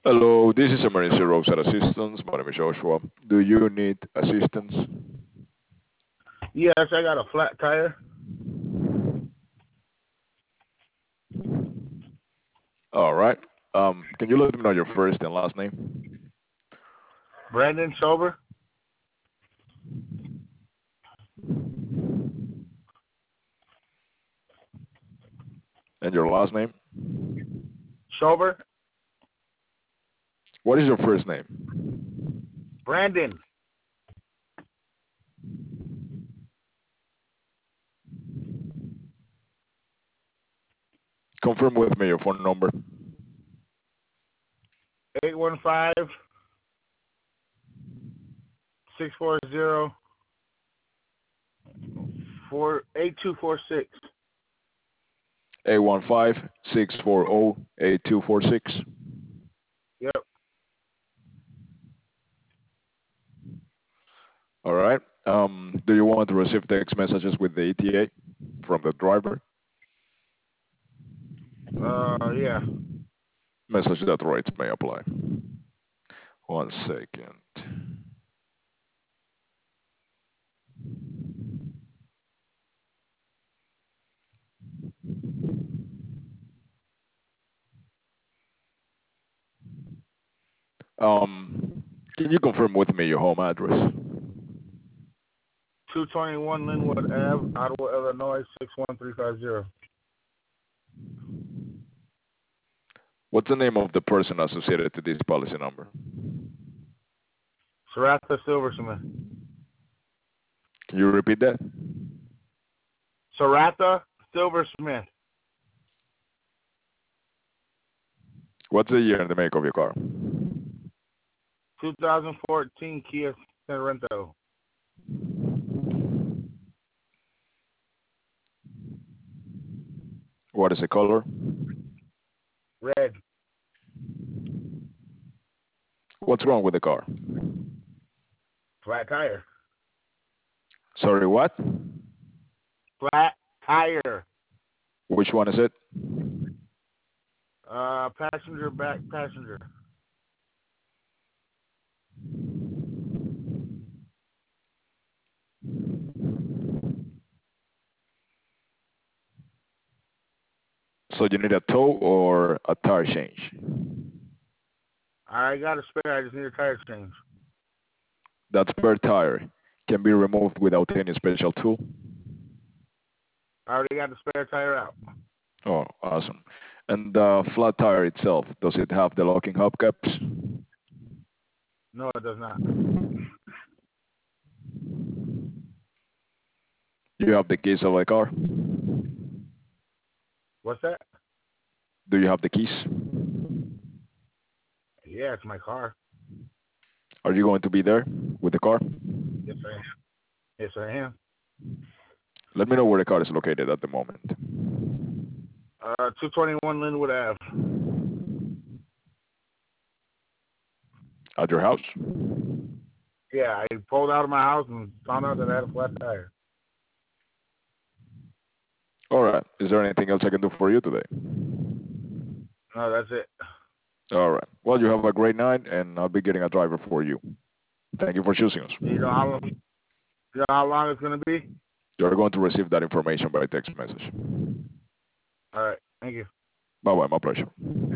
Hello, this is Emergency Roadside Assistance. My name is Joshua. Do you need assistance? Yes, I got a flat tire. All right. Can you let me know your first and last name Brandon Sober. and your last name? Sober. What is your first name? Brandon. Confirm with me your phone number. 815 640 8246. 815-640-8246. Yep. All right. Do you want to receive text messages with the ETA from the driver? Yeah. Message that rates may apply. 1 second. Can you confirm with me your home address? 221 Linwood Ave, Ottawa, Illinois, 61350. What's the name of the person associated to this policy number? Saratha Silversmith. Can you repeat that? Saratha Silversmith. What's the year and the make of your car? 2014 Kia Sorento. What is the color? Red. What's wrong with the car? Flat tire. Sorry, what? Flat tire. Which one is it? Passenger back passenger. So you need a tow or a tire change? I got a spare. I just need a tire change. That spare tire can be removed without any special tool. I already got the spare tire out. Oh, awesome. And the flat tire itself, does it have the locking hubcaps? No, it does not. You have the keys of the car? What's that? Do you have the keys? Yeah, it's my car. Are you going to be there with the car? Yes, I am. Yes, I am. Let me know where the car is located at the moment. 221 Linwood Ave. At your house? Yeah, I pulled out of my house and found out that I had a flat tire. All right. Is there anything else I can do for you today? No, that's it. All right. Well, you have a great night, and I'll be getting a driver for you. Thank you for choosing us. You know how long it's going to be? You're going to receive that information by text message. All right. Thank you. Bye-bye. My pleasure.